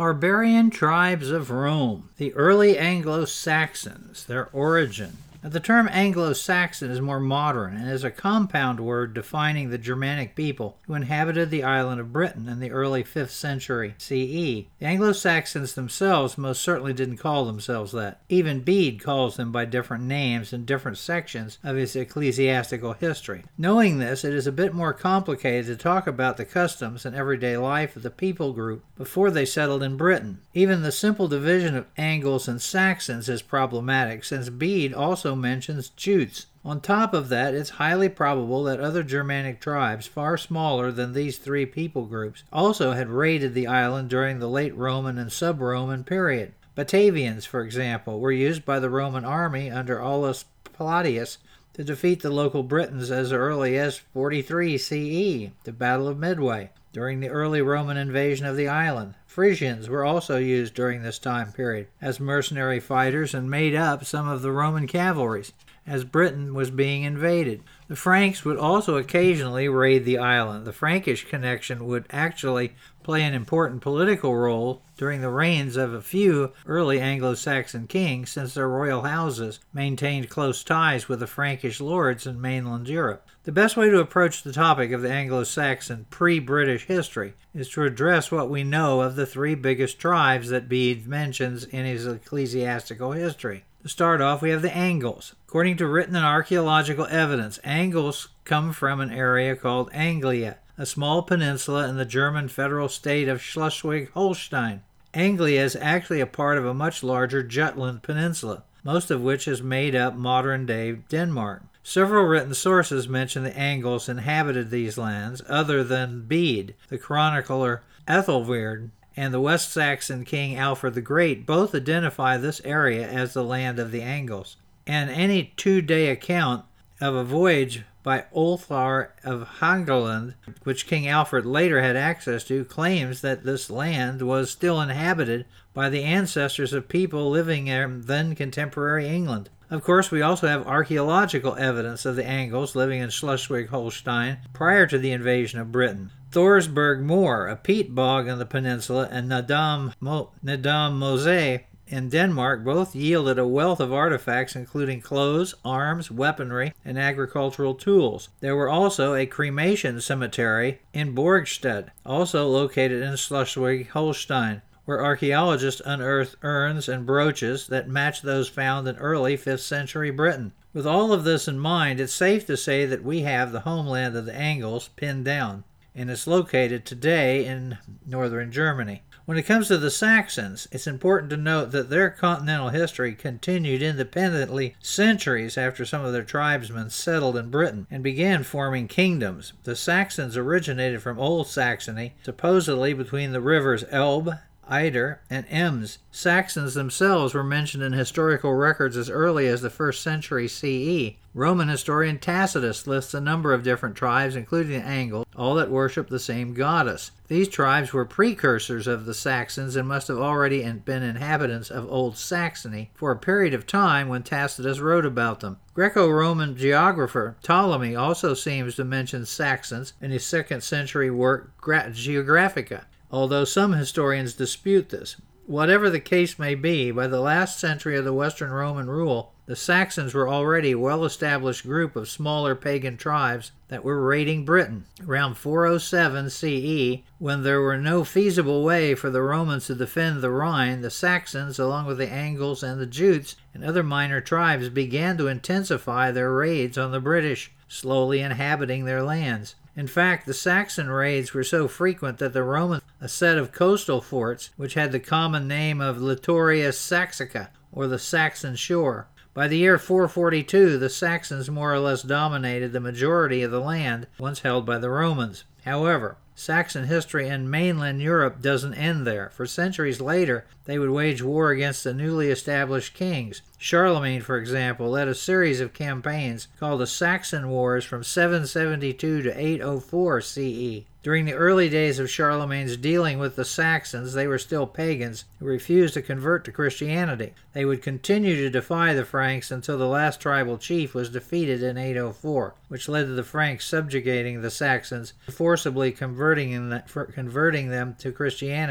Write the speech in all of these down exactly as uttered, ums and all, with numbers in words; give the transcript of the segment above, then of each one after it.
Barbarian tribes of Rome, the early Anglo-Saxons, their origin. Now, the term Anglo-Saxon is more modern and is a compound word defining the Germanic people who inhabited the island of Britain in the early fifth century C E. The Anglo-Saxons themselves most certainly didn't call themselves that. Even Bede calls them by different names in different sections of his ecclesiastical history. Knowing this, it is a bit more complicated to talk about the customs and everyday life of the people group before they settled in Britain. Even the simple division of Angles and Saxons is problematic, since Bede also mentions Jutes. On top of that, it's highly probable that other Germanic tribes, far smaller than these three people groups, also had raided the island during the late Roman and sub-Roman period. Batavians, for example, were used by the Roman army under Aulus Plautius to defeat the local Britons as early as forty-three C E, the Battle of Midway, during the early Roman invasion of the island. Frisians were also used during this time period as mercenary fighters and made up some of the Roman cavalries as Britain was being invaded. The Franks would also occasionally raid the island. The Frankish connection would actually play an important political role during the reigns of a few early Anglo-Saxon kings, since their royal houses maintained close ties with the Frankish lords in mainland Europe. The best way to approach the topic of the Anglo-Saxon pre-British history is to address what we know of the three biggest tribes that Bede mentions in his ecclesiastical history. To start off, we have the Angles. According to written and archaeological evidence, Angles come from an area called Anglia, a small peninsula in the German federal state of Schleswig-Holstein. Anglia is actually a part of a much larger Jutland peninsula, most of which is made up modern-day Denmark. Several written sources mention the Angles inhabited these lands, other than Bede. The chronicler Ethelweard and the West Saxon king Alfred the Great both identify this area as the land of the Angles. And any two-day account of a voyage by Ulfar of Hangeland, which King Alfred later had access to, claims that this land was still inhabited by the ancestors of people living in then contemporary England. Of course, we also have archaeological evidence of the Angles living in Schleswig-Holstein prior to the invasion of Britain. Thorsberg Moor, a peat bog on the peninsula, and Nadam, Mo- Nadam Mose in Denmark both yielded a wealth of artifacts including clothes, arms, weaponry, and agricultural tools. There were also a cremation cemetery in Borgsted, also located in Schleswig-Holstein, where archaeologists unearthed urns and brooches that match those found in early fifth century Britain. With all of this in mind, it's safe to say that we have the homeland of the Angles pinned down, and it's located today in northern Germany. When it comes to the Saxons, it's important to note that their continental history continued independently centuries after some of their tribesmen settled in Britain and began forming kingdoms. The Saxons originated from Old Saxony, supposedly between the rivers Elbe, Eider, and Ems. Saxons themselves were mentioned in historical records as early as the first century C E. Roman historian Tacitus lists a number of different tribes, including the Angles, all that worship the same goddess. These tribes were precursors of the Saxons and must have already been inhabitants of Old Saxony for a period of time when Tacitus wrote about them. Greco-Roman geographer Ptolemy also seems to mention Saxons in his second century work Geographica, although some historians dispute this. Whatever the case may be, by the last century of the Western Roman rule, the Saxons were already a well-established group of smaller pagan tribes that were raiding Britain. Around four oh seven C E, when there were no feasible way for the Romans to defend the Rhine, the Saxons, along with the Angles and the Jutes and other minor tribes, began to intensify their raids on the British, slowly inhabiting their lands. In fact, the Saxon raids were so frequent that the Romans, a set of coastal forts, which had the common name of Littoria Saxica, or the Saxon shore. By the year four forty-two, the Saxons more or less dominated the majority of the land once held by the Romans. However, Saxon history in mainland Europe doesn't end there. For centuries later, they would wage war against the newly established kings. Charlemagne, for example, led a series of campaigns called the Saxon Wars from seven seventy-two to eight oh four C E. During the early days of Charlemagne's dealing with the Saxons, they were still pagans who refused to convert to Christianity. They would continue to defy the Franks until the last tribal chief was defeated in eight oh four, which led to the Franks subjugating the Saxons, forcibly converting them, converting them to Christianity.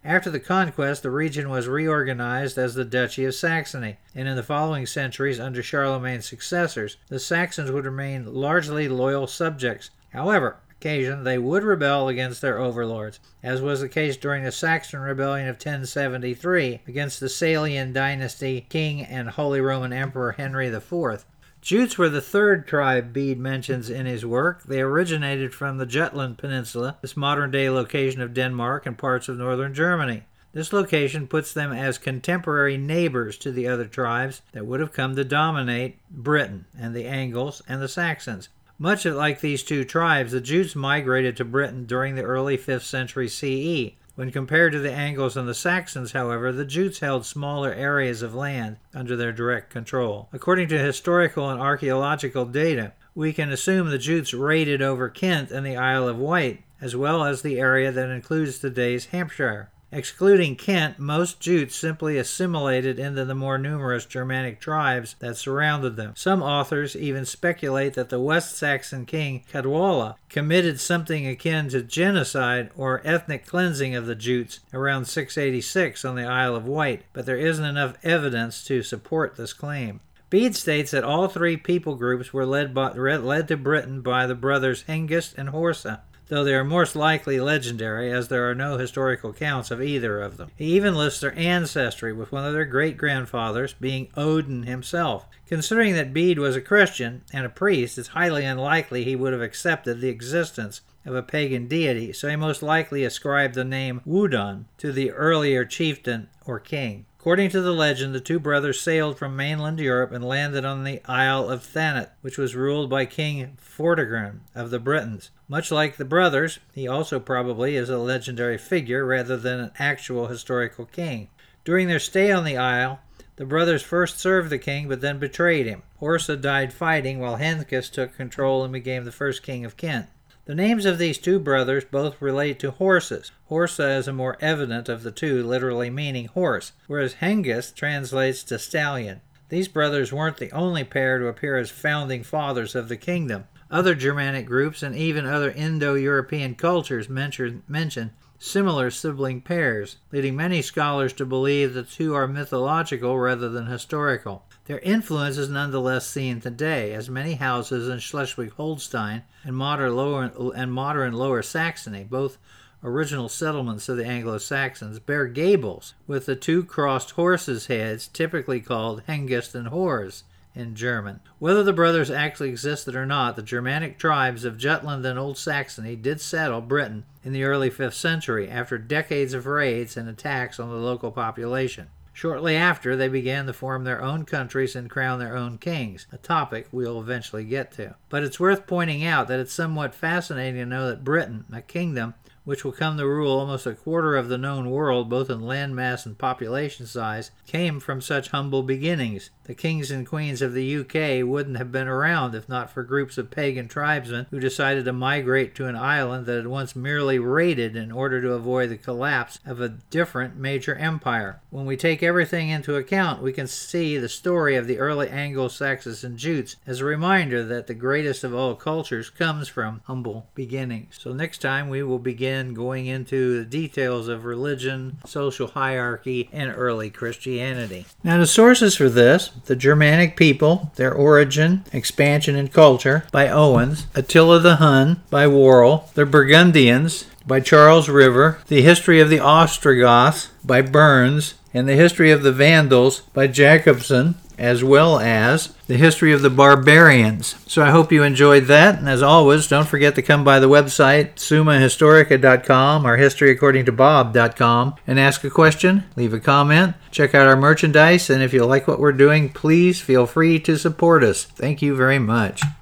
After the conquest, the region was reorganized as the Duchy of Saxony, and in the following centuries, under Charlemagne's successors, the Saxons would remain largely loyal subjects. However, occasion they would rebel against their overlords, as was the case during the Saxon Rebellion of ten seventy-three against the Salian dynasty king and Holy Roman Emperor Henry the Fourth. Jutes were the third tribe Bede mentions in his work. They originated from the Jutland Peninsula, this modern-day location of Denmark and parts of northern Germany. This location puts them as contemporary neighbors to the other tribes that would have come to dominate Britain and the Angles and the Saxons. Much like these two tribes, the Jutes migrated to Britain during the early fifth century C E. When compared to the Angles and the Saxons, however, the Jutes held smaller areas of land under their direct control. According to historical and archaeological data, we can assume the Jutes raided over Kent and the Isle of Wight, as well as the area that includes today's Hampshire. Excluding Kent, most Jutes simply assimilated into the more numerous Germanic tribes that surrounded them. Some authors even speculate that the West Saxon king Cadwalla committed something akin to genocide or ethnic cleansing of the Jutes around six eighty-six on the Isle of Wight, but there isn't enough evidence to support this claim. Bede states that all three people groups were led, by, led to Britain by the brothers Hengist and Horsa, though they are most likely legendary, as there are no historical accounts of either of them. He even lists their ancestry, with one of their great-grandfathers being Odin himself. Considering that Bede was a Christian and a priest, it's highly unlikely he would have accepted the existence of a pagan deity, so he most likely ascribed the name Wodan to the earlier chieftain or king. According to the legend, the two brothers sailed from mainland Europe and landed on the Isle of Thanet, which was ruled by King Vortigern of the Britons. Much like the brothers, he also probably is a legendary figure rather than an actual historical king. During their stay on the isle, the brothers first served the king but then betrayed him. Horsa died fighting while Hengist took control and became the first king of Kent. The names of these two brothers both relate to horses. Horsa is a more evident of the two, literally meaning horse, whereas Hengist translates to stallion. These brothers weren't the only pair to appear as founding fathers of the kingdom. Other Germanic groups and even other Indo-European cultures mention, mention similar sibling pairs, leading many scholars to believe the two are mythological rather than historical. Their influence is nonetheless seen today, as many houses in Schleswig-Holstein and modern lower, and modern Lower Saxony, both original settlements of the Anglo-Saxons, bear gables with the two crossed horses' heads, typically called Hengist and Hors in German. Whether the brothers actually existed or not, the Germanic tribes of Jutland and Old Saxony did settle Britain in the early fifth century after decades of raids and attacks on the local population. Shortly after, they began to form their own countries and crown their own kings, a topic we'll eventually get to. But it's worth pointing out that it's somewhat fascinating to know that Britain, a kingdom which will come to rule almost a quarter of the known world, both in landmass and population size, came from such humble beginnings. The kings and queens of the U K wouldn't have been around if not for groups of pagan tribesmen who decided to migrate to an island that had once merely raided in order to avoid the collapse of a different major empire. When we take everything into account, we can see the story of the early Anglo-Saxons and Jutes as a reminder that the greatest of all cultures comes from humble beginnings. So next time we will begin going into the details of religion, social hierarchy, and early Christianity. Now, the sources for this: The Germanic People, Their Origin, Expansion, and Culture by Owens, Attila the Hun by Worrell, The Burgundians by Charles River, The History of the Ostrogoths by Burns, and The History of the Vandals by Jacobson, as well as The History of the Barbarians. So I hope you enjoyed that, and as always, don't forget to come by the website summa historica dot com or history according to bob dot com and ask a question, leave a comment, check out our merchandise, and if you like what we're doing, please feel free to support us. Thank you very much.